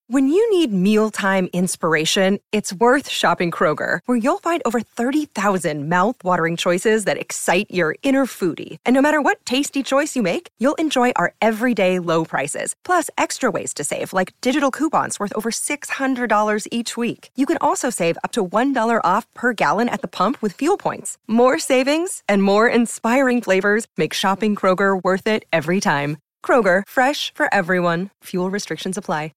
When you need mealtime inspiration, it's worth shopping Kroger, where you'll find over 30,000 mouth-watering choices that excite your inner foodie. And no matter what tasty choice you make, you'll enjoy our everyday low prices, plus extra ways to save, like digital coupons worth over $600 each week. You can also save up to $1 off per gallon at the pump with fuel points. More savings and more inspiring flavors make shopping Kroger worth it every time. Kroger, fresh for everyone. Fuel restrictions apply.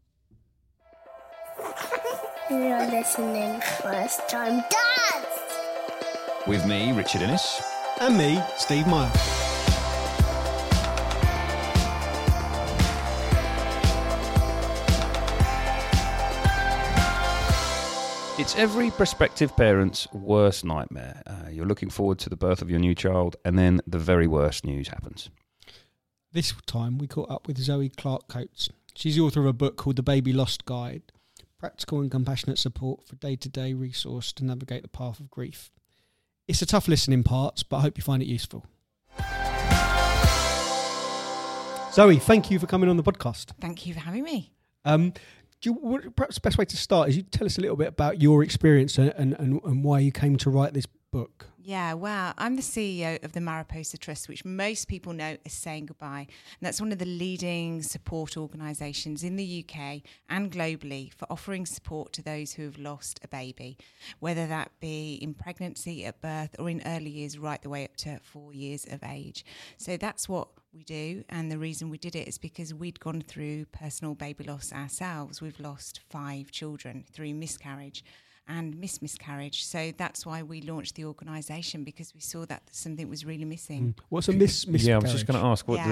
You're listening First Time Dads! With me, Richard Innes. And me, Steve Meyer. It's every prospective parent's worst nightmare. You're looking forward to the birth of your new child, and then the very worst news happens. This time we caught up with Zoe Clark Coates. She's the author of a book called The Baby Lost Guide, practical and compassionate support for day-to-day resource to navigate the path of grief. It's a tough listen in parts, but I hope you find it useful. Zoe, thank you for coming on the podcast. Thank you for having me. Perhaps the best way to start is you tell us a little bit about your experience and why you came to write this book. Yeah, well, I'm the CEO of the Mariposa Trust, which most people know as Saying Goodbye. And that's one of the leading support organisations in the UK and globally for offering support to those who have lost a baby, whether that be in pregnancy, at birth, or in early years, right the way up to 4 years of age. So that's what we do. And the reason we did it is because we'd gone through personal baby loss ourselves. We've lost 5 children through miscarriage and miscarriage. So that's why we launched the organisation, because we saw that something was really missing. What's a miscarriage? Yeah, I was just going to ask what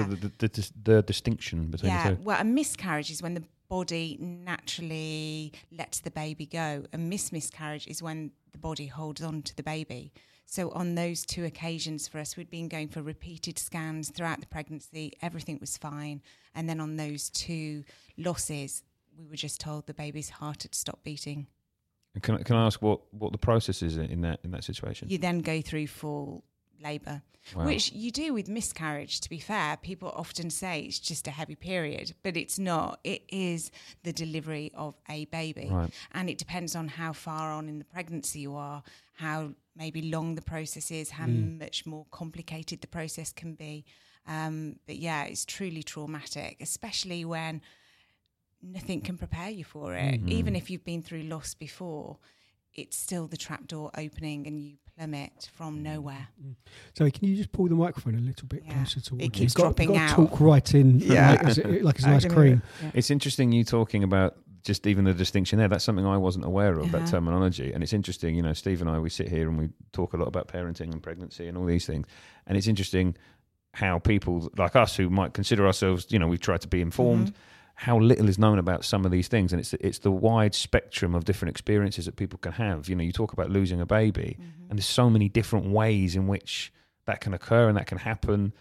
the distinction between the two. Well, a miscarriage is when the body naturally lets the baby go. A miscarriage is when the body holds on to the baby. So on those 2 occasions for us, we'd been going for repeated scans throughout the pregnancy. Everything was fine. And then on those 2 losses, we were just told the baby's heart had stopped beating. Can I ask what the process is in that situation? You then go through full labour, which you do with miscarriage. To be fair, people often say it's just a heavy period, but it's not. It is the delivery of a baby, and it depends on how far on in the pregnancy you are, how maybe long the process is, how much more complicated the process can be. But yeah, it's truly traumatic, especially when nothing can prepare you for it. Even if you've been through loss before, it's still the trapdoor opening and you plummet from nowhere. Sorry, can you just pull the microphone a little bit closer towards you? It keeps dropping out. Talk right in, like it's nice cream. Yeah. It's interesting you talking about just even the distinction there. That's something I wasn't aware of, that terminology. And it's interesting, you know, Steve and I, we sit here and we talk a lot about parenting and pregnancy and all these things. And it's interesting how people like us who might consider ourselves, you know, we've tried to be informed, how little is known about some of these things. And it's the wide spectrum of different experiences that people can have. You know, you talk about losing a baby and there's so many different ways in which that can occur and that can happen.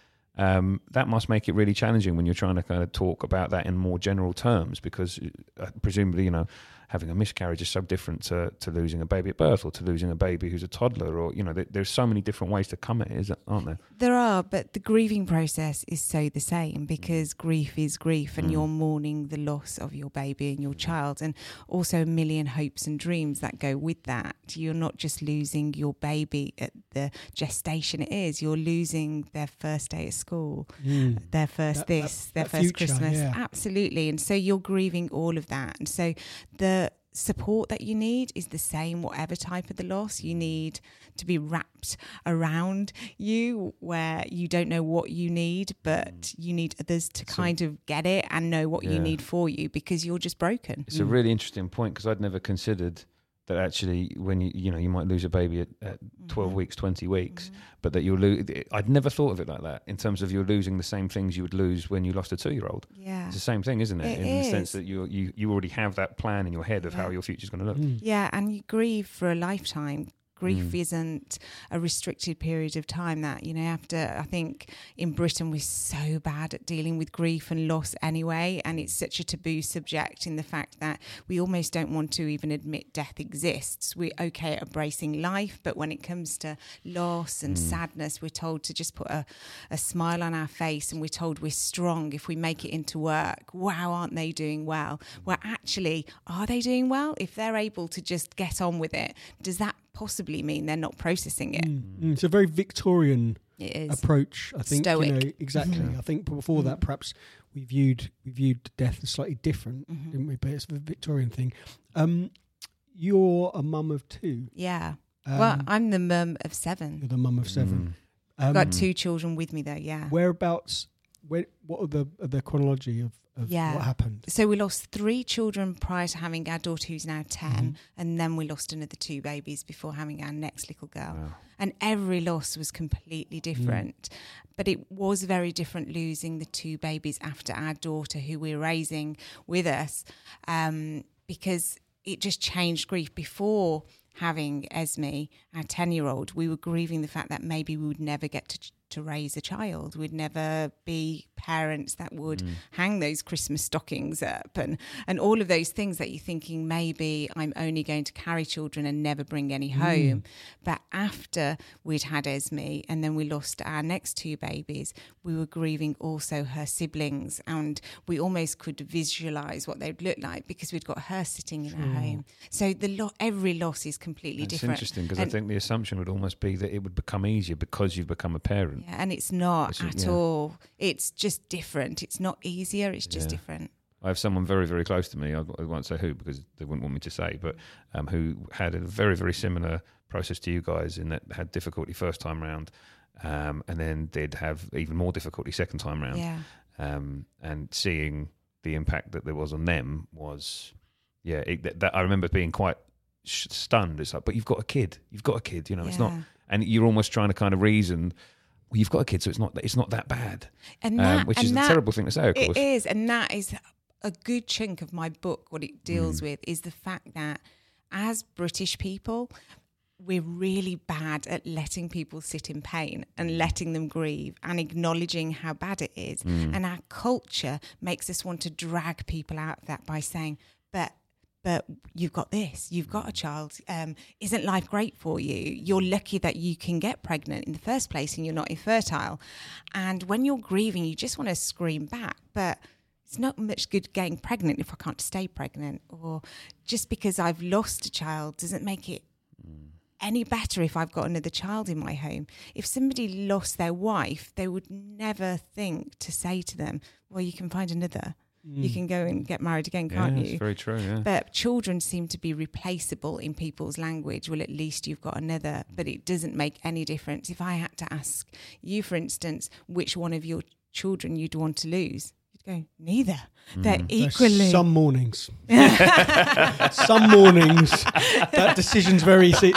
That must make it really challenging when you're trying to kind of talk about that in more general terms, because presumably, you know, having a miscarriage is so different to losing a baby at birth or to losing a baby who's a toddler, or, you know, there's so many different ways to come at it, aren't there? There are, but the grieving process is so the same, because grief is grief and you're mourning the loss of your baby and your child, and also a million hopes and dreams that go with that. You're not just losing your baby at the gestation it is, you're losing their first day at school, their first their first future, Christmas. Yeah. Absolutely. And so you're grieving all of that. And so the support that you need is the same, whatever type of the loss. You need to be wrapped around you, where you don't know what you need, but you need others to kind of get it and know what you need for you, because you're just broken. It's a really interesting point, because I'd never considered that actually when you might lose a baby at 12 weeks, 20 weeks, but that you'll lose. I'd never thought of it like that, in terms of you're losing the same things you would lose when you lost a 2-year-old. Yeah. It's the same thing, isn't it? It in is. the sense that you already have that plan in your head of how your future's going to look. Yeah, and you grieve for a lifetime. Grief isn't a restricted period of time. That, you know, after, I think in Britain we're so bad at dealing with grief and loss anyway, and it's such a taboo subject in the fact that we almost don't want to even admit death exists. We're okay at embracing life, but when it comes to loss and sadness, we're told to just put a smile on our face, and we're told we're strong if we make it into work. Wow, aren't they doing well? Well, actually, are they doing well? If they're able to just get on with it, does that possibly mean they're not processing it? It's a very Victorian It is. approach, I think. Stoic. You know, exactly. I think before that, perhaps we viewed death as slightly different, didn't we? But it's a Victorian thing. You're a mum of 2. Yeah. Well, I'm the mum of You're 7. the mum of 7. I've got 2 children with me though, yeah. Whereabouts? What are the chronology of what happened? So we lost 3 children prior to having our daughter, who's now 10, and then we lost another 2 babies before having our next little girl. Wow. And every loss was completely different. But it was very different losing the 2 babies after our daughter, who we're raising with us, because it just changed grief. Before having Esme, our 10-year-old, we were grieving the fact that maybe we would never get to raise a child. We'd never be parents that would hang those Christmas stockings up and all of those things that you're thinking, maybe I'm only going to carry children and never bring any home. But after we'd had Esme and then we lost our next 2 babies, we were grieving also her siblings, and we almost could visualise what they'd look like because we'd got her sitting in our home. So every loss is completely It's different. interesting because I think the assumption would almost be that it would become easier because you've become a parent. Yeah, and it's not at all. It's just different. It's not easier. It's just different. I have someone very, very close to me. I won't say who because they wouldn't want me to say, but who had a very, very similar process to you guys in that had difficulty first time round, and then did have even more difficulty second time round. Yeah. And seeing the impact that there was on them was, that I remember being quite stunned. It's like, but you've got a kid. You know, it's not, and you're almost trying to kind of reason. Well, you've got a kid, so it's not that bad, And which is a terrible thing to say, of course. It is, and that is a good chunk of my book. What it deals with is the fact that as British people, we're really bad at letting people sit in pain and letting them grieve and acknowledging how bad it is. And our culture makes us want to drag people out of that by saying, but you've got this, you've got a child, isn't life great for you? You're lucky that you can get pregnant in the first place and you're not infertile. And when you're grieving, you just want to scream back, but it's not much good getting pregnant if I can't stay pregnant, or just because I've lost a child doesn't make it any better if I've got another child in my home. If somebody lost their wife, they would never think to say to them, well, you can find another. You can go and get married again, can't you? It's very true, yeah. But children seem to be replaceable in people's language. Well, at least you've got another, but it doesn't make any difference. If I had to ask you, for instance, which one of your children you'd want to lose, you'd go, neither. They're equally... Some mornings. Some mornings, that decision's very easy.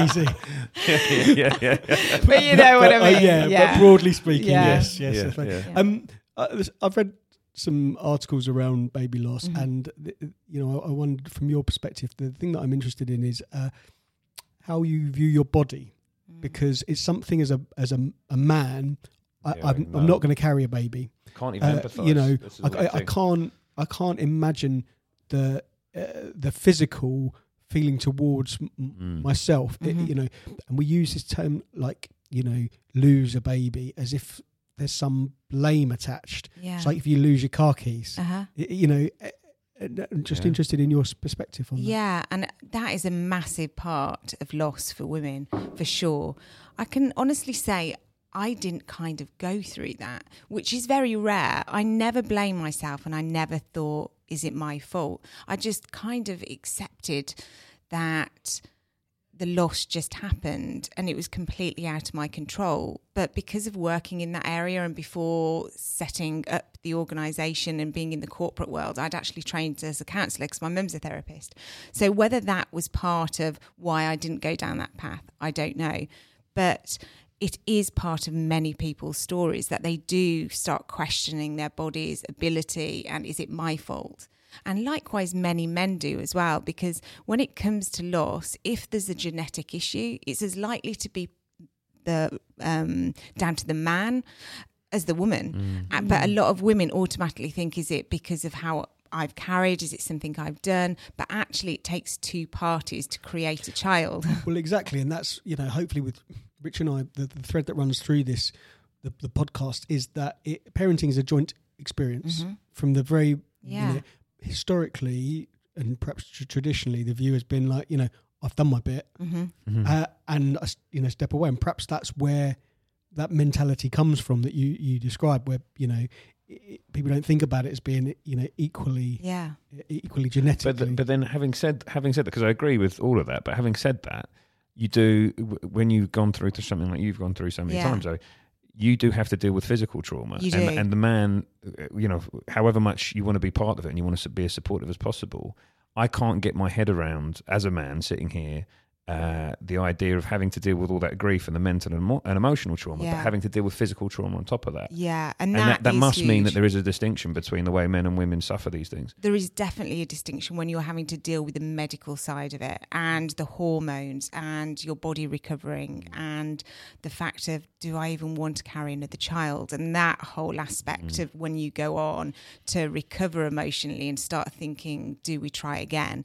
yeah. But you know what I mean. But broadly speaking, Yeah. yes. Yeah. I've read some articles around baby loss, and I wondered from your perspective, the thing that I'm interested in is how you view your body, because it's something as a man. I'm not going to carry a baby. Can't even empathise. I can't imagine the physical feeling towards myself. And we use this term like lose a baby as if there's some blame attached. Yeah. It's like if you lose your car keys. I'm just interested in your perspective on that. Yeah, and that is a massive part of loss for women, for sure. I can honestly say I didn't kind of go through that, which is very rare. I never blame myself and I never thought, is it my fault? I just kind of accepted that the loss just happened and it was completely out of my control. But because of working in that area and before setting up the organisation and being in the corporate world, I'd actually trained as a counsellor because my mum's a therapist. So whether that was part of why I didn't go down that path, I don't know. But it is part of many people's stories that they do start questioning their body's ability and is it my fault? And likewise, many men do as well, because when it comes to loss, if there's a genetic issue, it's as likely to be down to the man as the woman. But a lot of women automatically think, is it because of how I've carried? Is it something I've done? But actually, it takes two parties to create a child. Well, exactly. And that's, hopefully with Rich and I, the thread that runs through this, the podcast, is that parenting is a joint experience from the very, historically and perhaps traditionally, the view has been like, I've done my bit and I step away. And perhaps that's where that mentality comes from that you describe, where, people don't think about it as being, equally genetically. But then having said that, because I agree with all of that, but having said that, you do, when you've gone through to something like you've gone through so many times, though, you do have to deal with physical trauma. You do. And the man, however much you want to be part of it and you want to be as supportive as possible, I can't get my head around, as a man sitting here, the idea of having to deal with all that grief and the mental and emotional trauma, but having to deal with physical trauma on top of that. Yeah, and that must mean that there is a distinction between the way men and women suffer these things. There is definitely a distinction when you're having to deal with the medical side of it and the hormones and your body recovering and the fact of, do I even want to carry another child? And that whole aspect of when you go on to recover emotionally and start thinking, do we try again?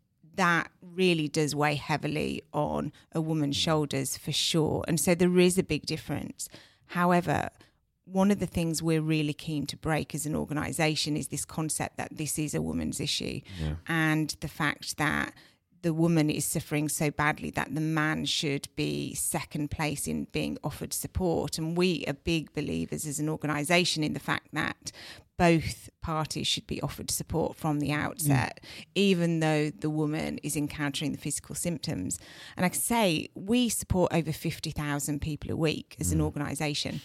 That really does weigh heavily on a woman's shoulders for sure. And so there is a big difference. However, one of the things we're really keen to break as an organisation is this concept that this is a woman's issue and the fact that the woman is suffering so badly that the man should be second place in being offered support. And we are big believers as an organisation in the fact that both parties should be offered support from the outset, even though the woman is encountering the physical symptoms. And like I say, we support over 50,000 people a week as an organisation.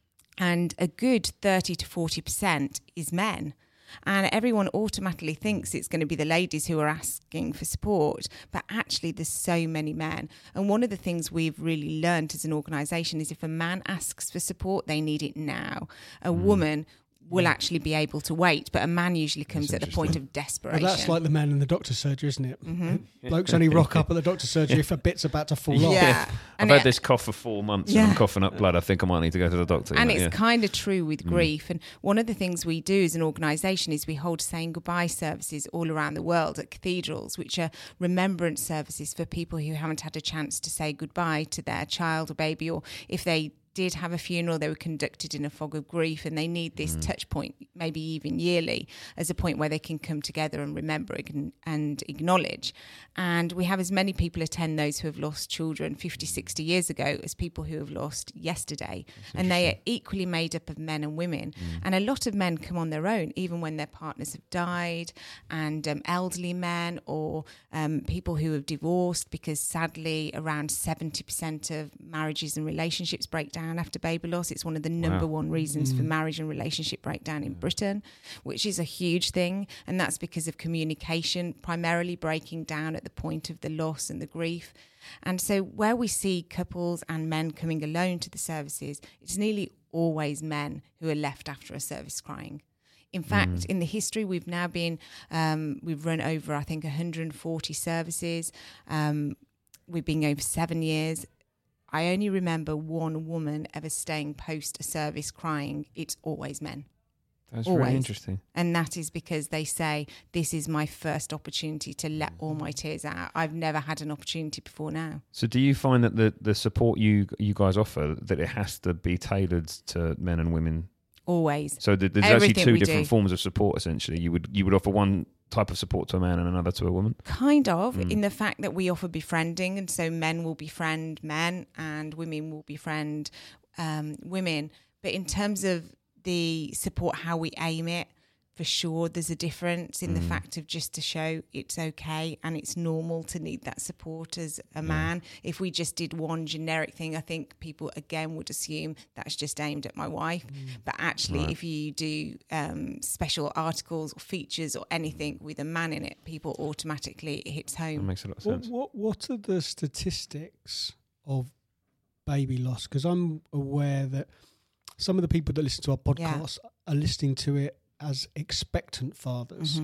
And a good 30 to 40% is men. And everyone automatically thinks it's going to be the ladies who are asking for support, but actually there's so many men. And one of the things we've really learned as an organisation is if a man asks for support, they need it now. A woman will actually be able to wait, but a man usually comes at a point of desperation. Well, that's like the man in the doctor's surgery, isn't it? Blokes only rock up at the doctor's surgery if a bit's about to fall off. Yeah. I've had this cough for 4 months and I'm coughing up blood. I think I might need to go to the doctor. And it's kind of true with grief. And one of the things we do as an organisation is we hold saying goodbye services all around the world at cathedrals, which are remembrance services for people who haven't had a chance to say goodbye to their child or baby, or if they did have a funeral, they were conducted in a fog of grief, and they need this touch point, maybe even yearly, as a point where they can come together and remember and acknowledge. And we have as many people attend those who have lost children 50, 60 years ago as people who have lost yesterday. And they are equally made up of men and women. And a lot of men come on their own, even when their partners have died, and elderly men or people who have divorced, because sadly around 70% of marriages and relationships break down after baby loss. It's one of the number one reasons for marriage and relationship breakdown in Britain, which is a huge thing. And that's because of communication primarily breaking down at the point of the loss and the grief. And so where we see couples and men coming alone to the services, it's nearly always men who are left after a service crying. In fact, in the history, we've now been, we've run over, I think, 140 services. We've been over 7 years. I only remember one woman ever staying post a service crying. It's always men. That's always. really interesting. And that is because they say, this is my first opportunity to let all my tears out. I've never had an opportunity before now. So do you find that the support you guys offer, that it has to be tailored to men and women? Always. So there's Everything actually two we different do. forms of support, essentially. You would offer one type of support to a man and another to a woman? Kind of, in the fact that we offer befriending, and so men will befriend men and women will befriend women. But in terms of the support, how we aim it, for sure there's a difference in the fact of just to show it's okay and it's normal to need that support as a man. If we just did one generic thing, I think people again would assume that's just aimed at my wife. But actually, if you do special articles or features or anything with a man in it, people automatically, it hits home. That makes a lot of sense. What are the statistics of baby loss? Because I'm aware that some of the people that listen to our podcast are listening to it as expectant fathers.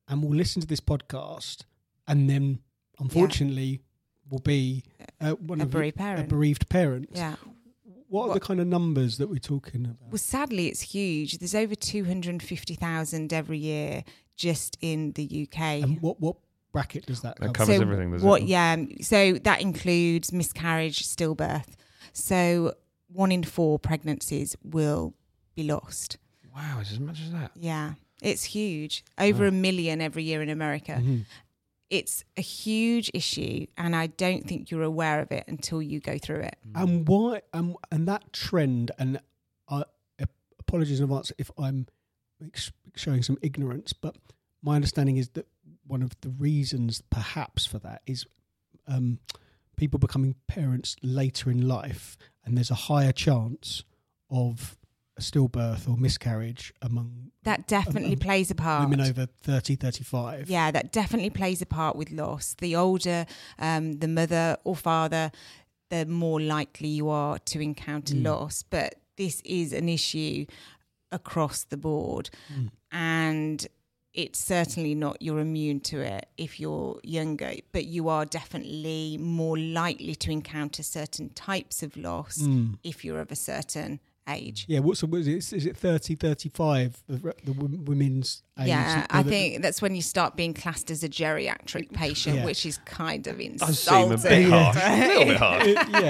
and will listen to this podcast, and then unfortunately will be one a of bereaved a parent. bereaved parent. Yeah. What are the kind of numbers that we're talking about? Well, sadly, it's huge. There's over 250,000 every year just in the UK. And what bracket does that cover? That covers everything, does it? Yeah, so that includes miscarriage, stillbirth. So 1 in 4 pregnancies will be lost. Wow, it's as much as that. Yeah, it's huge. Over 1 million every year in America. Mm-hmm. It's a huge issue, and I don't think you're aware of it until you go through it. And why? And that trend, and I apologies in advance if I'm showing some ignorance, but my understanding is that one of the reasons, perhaps, for that is people becoming parents later in life, and there's a higher chance of a stillbirth or miscarriage among That definitely plays a part. women over 30, 35. Yeah, that definitely plays a part with loss. The older the mother or father, the more likely you are to encounter loss. But this is an issue across the board. And it's certainly not you're immune to it if you're younger, but you are definitely more likely to encounter certain types of loss if you're of a certain age. Yeah, what is it? Is it 30, 35, the women's age? Yeah, I think that's when you start being classed as a geriatric patient, Yeah. which is kind of I seem insulting. a bit harsh. A little bit harsh.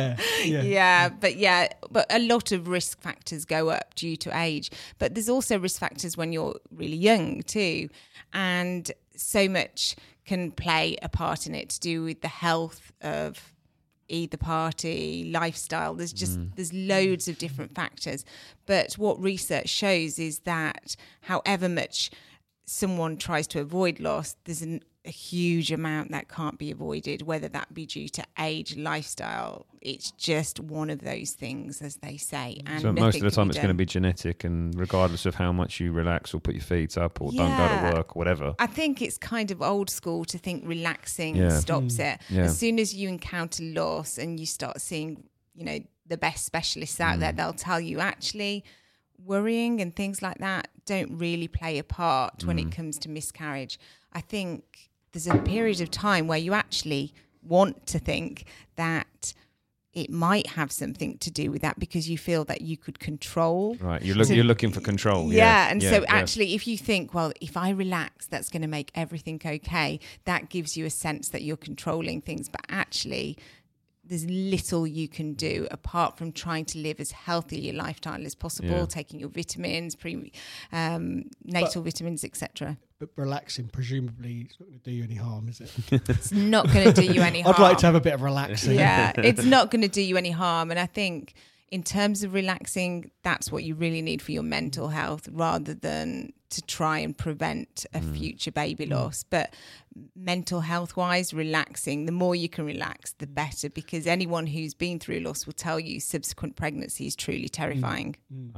But a lot of risk factors go up due to age. But there's also risk factors when you're really young too. And so much can play a part in it to do with the health of either party, lifestyle. There's loads of different factors. But what research shows is that however much someone tries to avoid loss, there's a huge amount that can't be avoided, whether that be due to age, lifestyle. It's just one of those things, as they say. And So most of the time it's going to be be genetic, and regardless of how much you relax or put your feet up or don't go to work or whatever. I think it's kind of old school to think relaxing Yeah. stops it. Yeah. As soon as you encounter loss and you start seeing, the best specialists out there, they'll tell you actually worrying and things like that don't really play a part when it comes to miscarriage. I think there's a period of time where you actually want to think that it might have something to do with that because you feel that you could control. Right, you're looking for control. Actually, if you think, well, if I relax, that's going to make everything okay, that gives you a sense that you're controlling things. But actually, there's little you can do apart from trying to live as healthy a lifestyle as possible, taking your vitamins, natal vitamins, etc. But relaxing, presumably, it's not going to do you any harm, is it? It's not going to do you any harm. I'd like to have a bit of relaxing. Yeah, it's not going to do you any harm. And I think in terms of relaxing, that's what you really need for your mental health rather than to try and prevent a future baby loss. But mental health wise, relaxing, the more you can relax, the better, because anyone who's been through loss will tell you subsequent pregnancy is truly terrifying.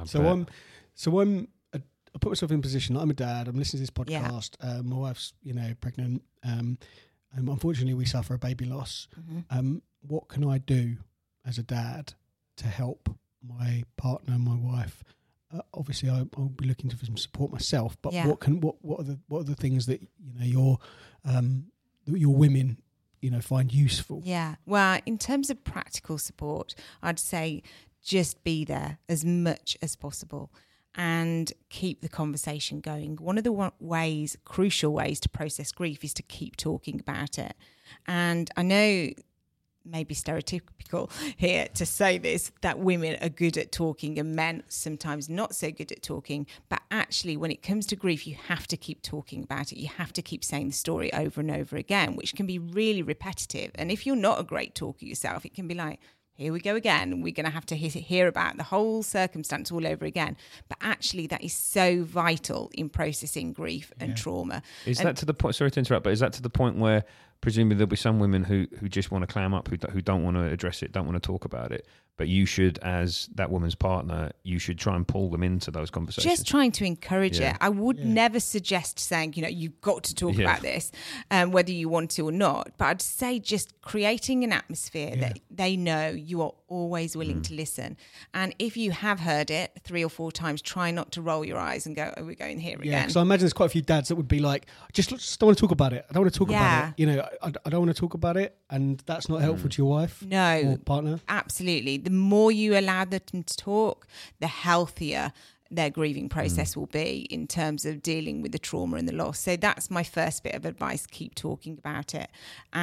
I put myself in a position. I'm a dad. I'm listening to this podcast. My wife's, pregnant. And unfortunately, we suffer a baby loss. What can I do as a dad to help my partner, my wife? Obviously, I'll be looking for some support myself. But what are the things that your women find useful? Yeah. Well, in terms of practical support, I'd say just be there as much as possible and keep the conversation going. One of the crucial ways to process grief is to keep talking about it. And I know maybe stereotypical here to say this, that women are good at talking and men sometimes not so good at talking. But actually, when it comes to grief, you have to keep talking about it. You have to keep saying the story over and over again, which can be really repetitive. And if you're not a great talker yourself, it can be like, here we go again. We're going to have to hear about the whole circumstance all over again. But actually, that is so vital in processing grief and trauma. That to the point? Sorry to interrupt, but is that to the point where presumably there'll be some women who just want to clam up, who don't want to address it, don't want to talk about it, But you should, as that woman's partner, you should try and pull them into those conversations. Just trying to encourage Yeah. it. I would never suggest saying, you've got to talk about this, whether you want to or not. But I'd say just creating an atmosphere that they know you are always willing to listen. And if you have heard it 3 or 4 times, try not to roll your eyes and go, "Oh, we're going here Yeah, again." because I imagine there's quite a few dads that would be like, just don't want to talk about it. I don't want to talk about it. I don't want to talk about it, and that's not helpful to your wife No. or partner. Absolutely. The more you allow them to talk, the healthier their grieving process will be in terms of dealing with the trauma and the loss. So that's my first bit of advice. Keep talking about it,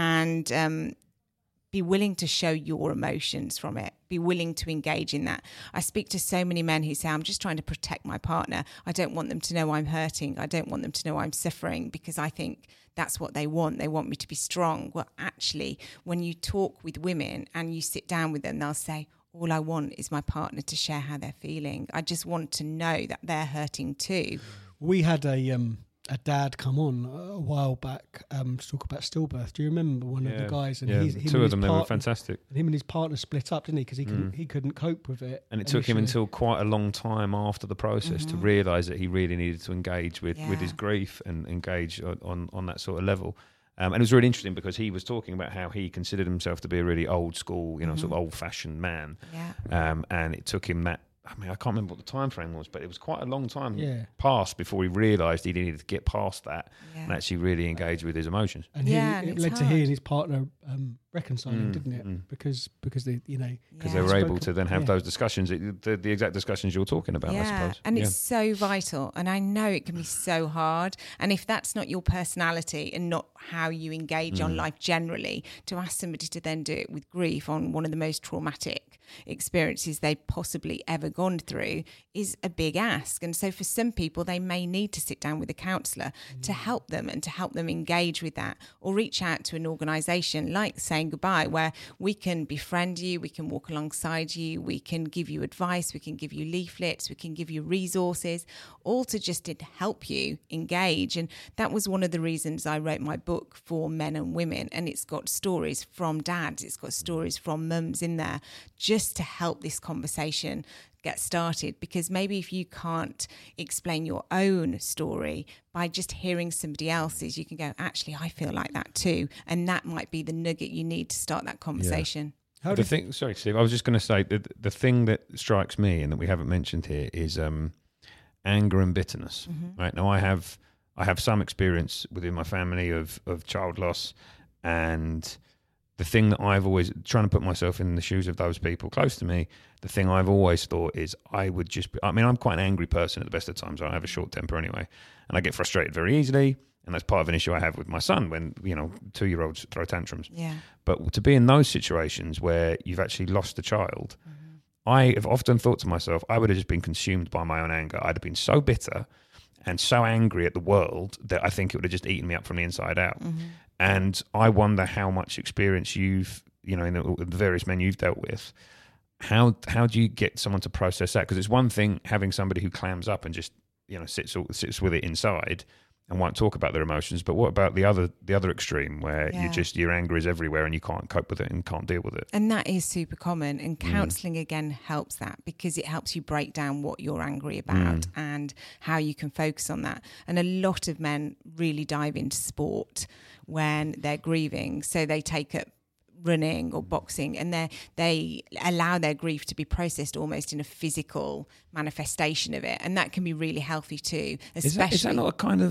and be willing to show your emotions from it. Be willing to engage in that. I speak to so many men who say, "I'm just trying to protect my partner. I don't want them to know I'm hurting. I don't want them to know I'm suffering, because I think that's what they want. They want me to be strong." Well, actually, when you talk with women and you sit down with them, they'll say, "All I want is my partner to share how they're feeling. I just want to know that they're hurting too." We had a dad come on a while back to talk about stillbirth. Do you remember one of the guys? And him two and of them, his they were partner, fantastic. and him and his partner split up, didn't he? Because he couldn't cope with it. And it took him initially. until quite a long time after the process to realise that he really needed to engage with his grief and engage on that sort of level. And it was really interesting because he was talking about how he considered himself to be a really old school, sort of old-fashioned man. Yeah. And it took him that. I mean, I can't remember what the time frame was, but it was quite a long time passed before he realised he needed to get past that and actually really engage with his emotions. And and it it's led to he hard. and his partner reconciling, didn't it? Because they Because they were able to then have those discussions, the exact discussions you're talking about, I suppose. And it's so vital. And I know it can be so hard. And if that's not your personality and not how you engage on life generally, to ask somebody to then do it with grief on one of the most traumatic experiences they've possibly ever gone through is a big ask. And so for some people, they may need to sit down with a counsellor to help them and to help them engage with that, or reach out to an organisation like Saying Goodbye, where we can befriend you, we can walk alongside you, we can give you advice, we can give you leaflets, we can give you resources, all to just help you engage. And that was one of the reasons I wrote my book for men and women. And it's got stories from dads, it's got stories from mums in there, just to help this conversation get started. Because maybe if you can't explain your own story, by just hearing somebody else's, you can go, actually, I feel like that too. And that might be the nugget you need to start that conversation. Sorry, Steve, I was just going to say that the thing that strikes me and that we haven't mentioned here is anger and bitterness. Right now, I have some experience within my family of child loss, and the thing that I've always trying to put myself in the shoes of those people close to me. The thing I've always thought is I would just. I'm quite an angry person at the best of times. I have a short temper anyway, and I get frustrated very easily. And that's part of an issue I have with my son when 2-year-olds throw tantrums. Yeah. But to be in those situations where you've actually lost a child, I have often thought to myself, I would have just been consumed by my own anger. I'd have been so bitter and so angry at the world that I think it would have just eaten me up from the inside out. And I wonder how much experience you've, in the various men you've dealt with, how do you get someone to process that? Because it's one thing having somebody who clams up and just, sits with it inside and won't talk about their emotions. But what about the other extreme where your anger is everywhere and you can't cope with it and can't deal with it? And that is super common. And counselling again helps that, because it helps you break down what you're angry about and how you can focus on that. And a lot of men really dive into sport when they're grieving. So they take up running or boxing, and they allow their grief to be processed almost in a physical manifestation of it, and that can be really healthy too. Especially, is that not kind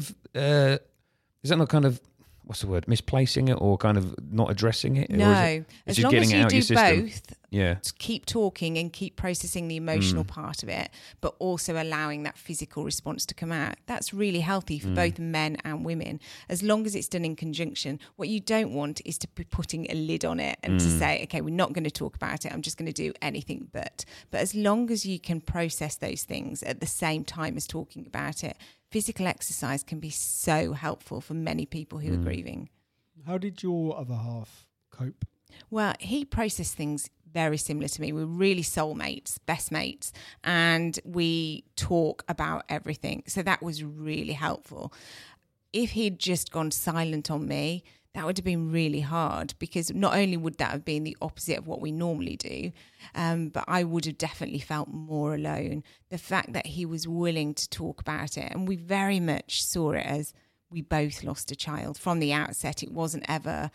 of what's the word, misplacing it or kind of not addressing it? No, or is as it long getting as it you out do your system? both. Yeah. Keep talking and keep processing the emotional part of it, but also allowing that physical response to come out. That's really healthy for both men and women, as long as it's done in conjunction. What you don't want is to be putting a lid on it and to say, okay, we're not going to talk about it, I'm just going to do anything but. But as long as you can process those things at the same time as talking about it, physical exercise can be so helpful for many people who are grieving. How did your other half cope? Well, he processed things very similar to me. We're really soulmates, best mates, and we talk about everything. So that was really helpful. If he'd just gone silent on me, that would have been really hard, because not only would that have been the opposite of what we normally do, but I would have definitely felt more alone. The fact that he was willing to talk about it, and we very much saw it as we both lost a child from the outset. It wasn't ever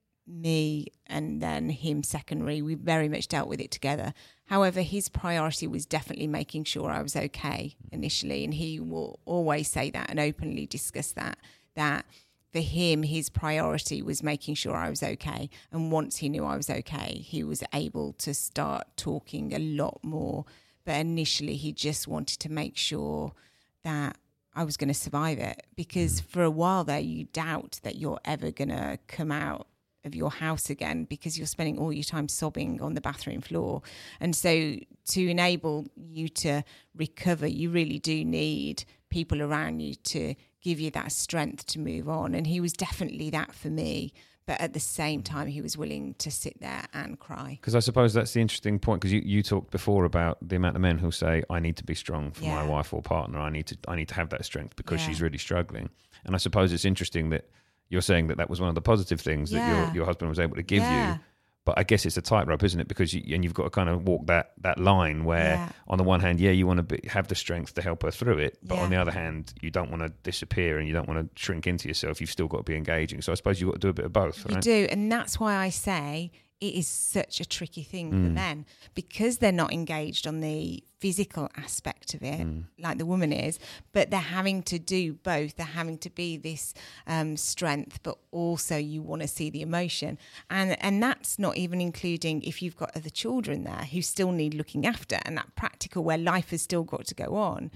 me and then him secondary. We very much dealt with it together. However, his priority was definitely making sure I was okay initially, and he will always say that and openly discuss that for him, his priority was making sure I was okay. And once he knew I was okay, he was able to start talking a lot more. But initially, he just wanted to make sure that I was going to survive it, because for a while there, you doubt that you're ever going to come out of your house again, because you're spending all your time sobbing on the bathroom floor. And so to enable you to recover, you really do need people around you to give you that strength to move on. And he was definitely that for me. But at the same time, he was willing to sit there and cry. Because I suppose that's the interesting point, because you talked before about the amount of men who say, I need to be strong for my wife or partner. I need to have that strength because she's really struggling. And I suppose it's interesting that you're saying that was one of the positive things that your husband was able to give you. But I guess it's a tightrope, isn't it? Because you've got to kind of walk that line where, on the one hand, you want to have the strength to help her through it. But on the other hand, you don't want to disappear and you don't want to shrink into yourself. You've still got to be engaging. So I suppose you've got to do a bit of both, right? You do. And that's why I say it is such a tricky thing for men, because they're not engaged on the physical aspect of it like the woman is, but they're having to do both. They're having to be this strength, but also you want to see the emotion. And that's not even including if you've got other children there who still need looking after, and that practical where life has still got to go on.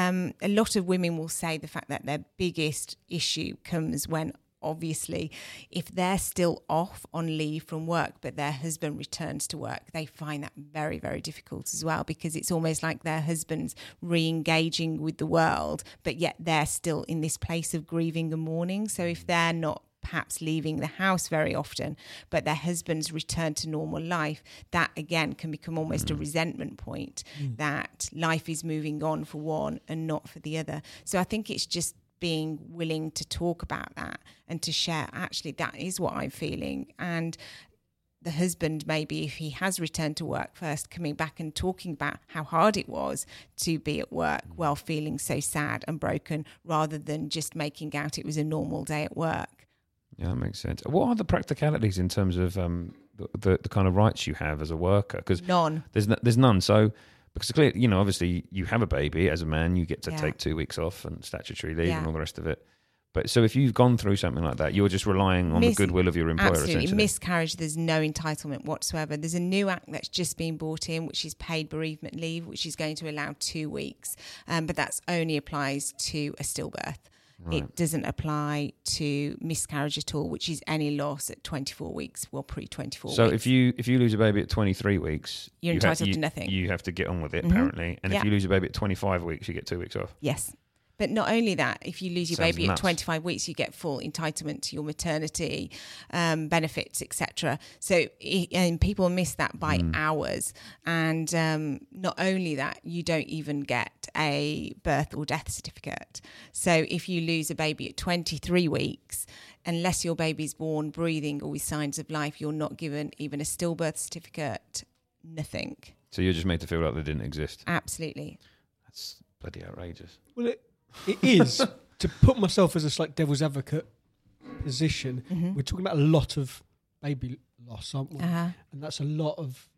A lot of women will say the fact that their biggest issue comes when, obviously, if they're still off on leave from work, but their husband returns to work, they find that very, very difficult as well, because it's almost like their husband's re-engaging with the world, but yet they're still in this place of grieving and mourning. So if they're not perhaps leaving the house very often, but their husband's return to normal life, that again can become almost a resentment point that life is moving on for one and not for the other. So I think it's just being willing to talk about that and to share, actually, that is what I'm feeling. And the husband, maybe if he has returned to work first, coming back and talking about how hard it was to be at work while feeling so sad and broken, rather than just making out it was a normal day at work. Yeah, that makes sense. What are the practicalities in terms of the kind of rights you have as a worker? Because none. There's none. So, because clearly, obviously you have a baby as a man, you get to take 2 weeks off and statutory leave and all the rest of it. But so if you've gone through something like that, you're just relying on the goodwill of your employer, absolutely. Essentially. Miscarriage, there's no entitlement whatsoever. There's a new act that's just been brought in, which is paid bereavement leave, which is going to allow 2 weeks. But that only applies to a stillbirth. Right. It doesn't apply to miscarriage at all, which is any loss at 24 weeks, pre-24 weeks. So if you lose a baby at 23 weeks, you're entitled to nothing. You have to get on with it, apparently. And if you lose a baby at 25 weeks, you get 2 weeks off. Yes. But not only that, if you lose your baby at 25 weeks, you get full entitlement to your maternity benefits, etc. So and people miss that by hours. And not only that, you don't even get a birth or death certificate. So if you lose a baby at 23 weeks, unless your baby's born breathing or with signs of life, you're not given even a stillbirth certificate, nothing. So you're just made to feel like they didn't exist. Absolutely. That's bloody outrageous. Well, it is. To put myself as a slight devil's advocate position, we're talking about a lot of baby loss, aren't we? And that's a lot of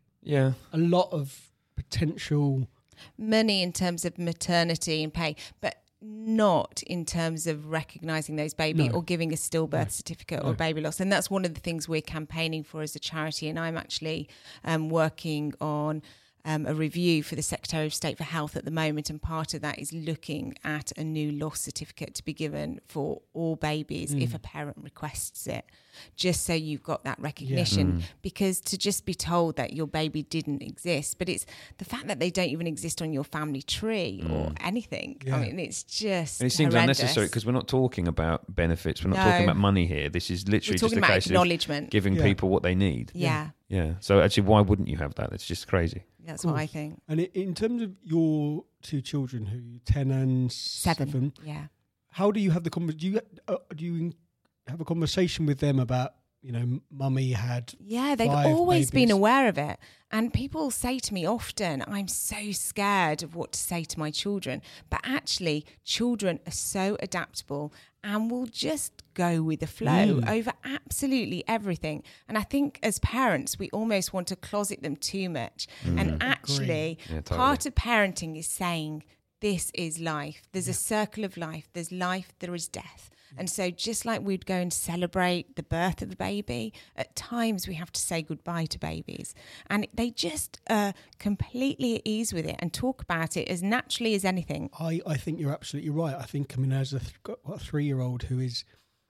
potential money in terms of maternity and pay, but not in terms of recognising those baby or giving a stillbirth certificate or baby loss. And that's one of the things we're campaigning for as a charity. And I'm actually working on a review for the Secretary of State for Health at the moment, and part of that is looking at a new loss certificate to be given for all babies if a parent requests it, just so you've got that recognition. Because to just be told that your baby didn't exist, but it's the fact that they don't even exist on your family tree or anything. I mean, it's just, and it seems horrendous. Unnecessary, because we're not talking about benefits, we're not talking about money here. This is literally just a case of giving people what they need. Yeah. So actually, why wouldn't you have that? It's just crazy. That's what I think. And in terms of your 2 children, who 10 and 7, yeah. How do you have the conversation? Do you have a conversation with them about, mummy had Yeah, they've 5 always been babies? aware of it. And people say to me often, I'm so scared of what to say to my children. But actually, children are so adaptable and will just go with the flow over absolutely everything. And I think as parents, we almost want to closet them too much. And actually, part of parenting is saying, this is life. There's a circle of life. There's life, there is death. And so just like we'd go and celebrate the birth of a baby, at times we have to say goodbye to babies. And they just are completely at ease with it and talk about it as naturally as anything. I think you're absolutely right. I think, as a 3-year-old who is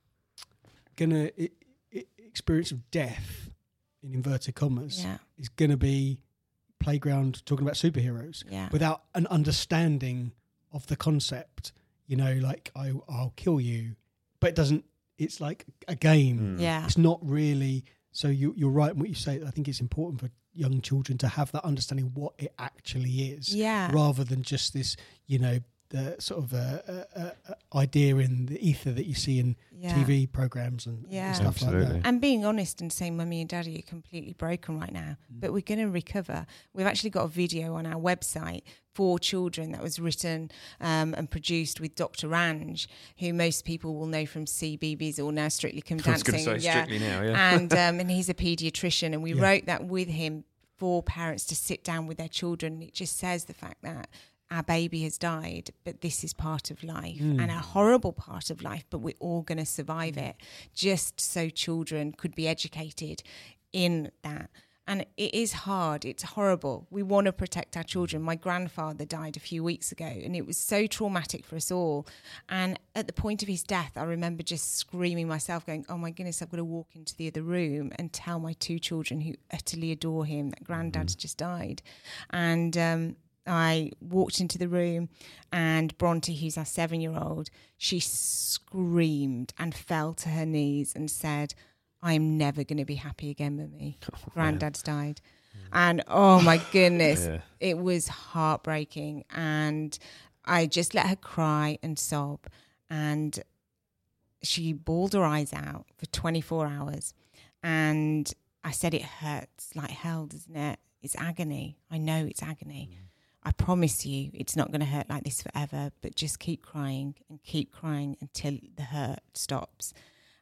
going to experience of death, in inverted commas, is going to be playground talking about superheroes without an understanding of the concept. Like, I'll kill you. But it doesn't, it's like a game. Yeah. It's not really, so you're right in what you say. I think it's important for young children to have that understanding of what it actually is. Yeah. Rather than just this, the sort of idea in the ether that you see in TV programs and stuff like that. And being honest and saying, Mummy and Daddy are completely broken right now, but we're going to recover. We've actually got a video on our website for children that was written and produced with Dr. Ranj, who most people will know from CBeebies or Now Strictly Come Dancing. I was going to say Strictly Now, yeah. And he's a paediatrician, and we wrote that with him for parents to sit down with their children. It just says the fact that our baby has died, but this is part of life and a horrible part of life, but we're all going to survive it, just so children could be educated in that. And it is hard. It's horrible. We want to protect our children. My grandfather died a few weeks ago, and it was so traumatic for us all. And at the point of his death, I remember just screaming myself, going, oh my goodness, I've got to walk into the other room and tell my 2 children who utterly adore him that granddad's just died. And I walked into the room, and Bronte, who's our 7-year-old, she screamed and fell to her knees and said, I'm never going to be happy again, Mummy. Granddad's died. And oh my goodness, it was heartbreaking. And I just let her cry and sob. And she bawled her eyes out for 24 hours. And I said, it hurts like hell, doesn't it? It's agony. I know it's agony. I promise you it's not going to hurt like this forever, but just keep crying until the hurt stops.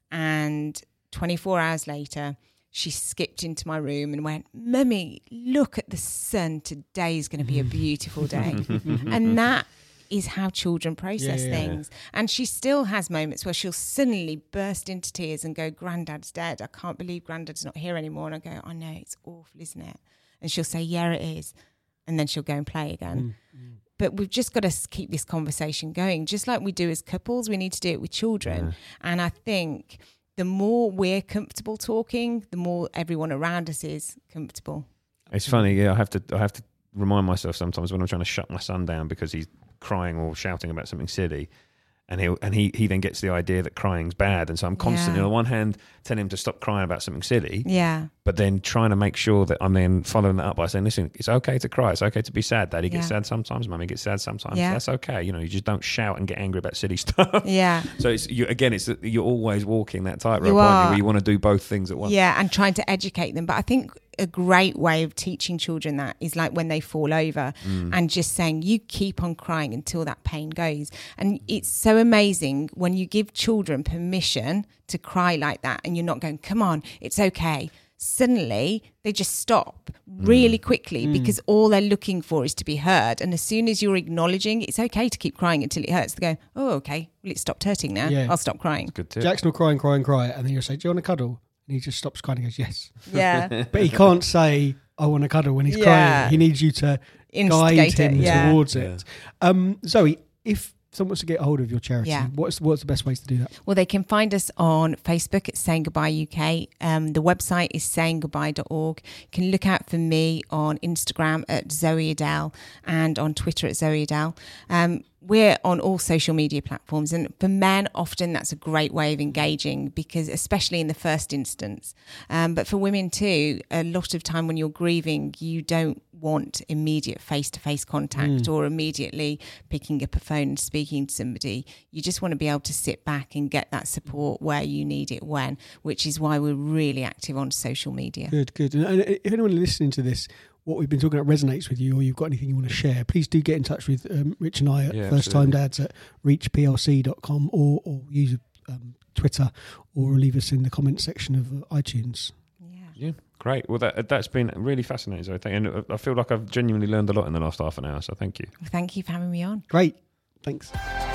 And 24 hours later, she skipped into my room and went, Mummy, look at the sun. Today's going to be a beautiful day. And that is how children process things. And she still has moments where she'll suddenly burst into tears and go, Granddad's dead. I can't believe Granddad's not here anymore. And I go, I know, it's awful, isn't it? And she'll say, yeah, it is. And then she'll go and play again. But we've just got to keep this conversation going. Just like we do as couples, we need to do it with children. And I think the more we're comfortable talking, the more everyone around us is comfortable. It's funny, I have to remind myself sometimes when I'm trying to shut my son down because he's crying or shouting about something silly, and he then gets the idea that crying's bad, and so I'm constantly on the one hand telling him to stop crying about something silly, but then trying to make sure that I'm then following that up by saying, listen, it's okay to cry, it's okay to be sad. Daddy gets sad sometimes, Mummy gets sad sometimes. That's okay. You just don't shout and get angry about silly stuff. So you're always walking that tightrope, aren't you, where you want to do both things at once. And trying to educate them. But I think a great way of teaching children that is like when they fall over and just saying, you keep on crying until that pain goes. And it's so amazing when you give children permission to cry like that and you're not going, come on, it's okay. Suddenly they just stop really quickly because all they're looking for is to be heard. And as soon as you're acknowledging it's okay to keep crying until it hurts, they go, oh, okay, well, it stopped hurting now. I'll stop crying. Good tip. Jackson will cry, and then you'll say, do you want to cuddle? And he just stops crying and goes, yes. Yeah. But he can't say, I want to cuddle when he's crying. He needs you to guide him towards it. Zoe, if someone wants to get a hold of your charity, what's the best ways to do that? Well, they can find us on Facebook at Saying Goodbye UK. The website is sayinggoodbye.org. You can look out for me on Instagram at Zoe Adele and on Twitter at Zoe Adele. We're on all social media platforms, and for men, often that's a great way of engaging because, especially in the first instance, but for women too, a lot of time when you're grieving, you don't want immediate face-to-face contact or immediately picking up a phone and speaking to somebody. You just want to be able to sit back and get that support where you need it when, which is why we're really active on social media. Good. And if anyone listening to this, what we've been talking about resonates with you, or you've got anything you want to share, please do get in touch with Rich and I at First Time Dads at reachplc.com, or use Twitter, or leave us in the comment section of iTunes. Yeah, great. Well, that's been really fascinating, Zoe. And I feel like I've genuinely learned a lot in the last half an hour, so thank you. Thank you for having me on. Great. Thanks.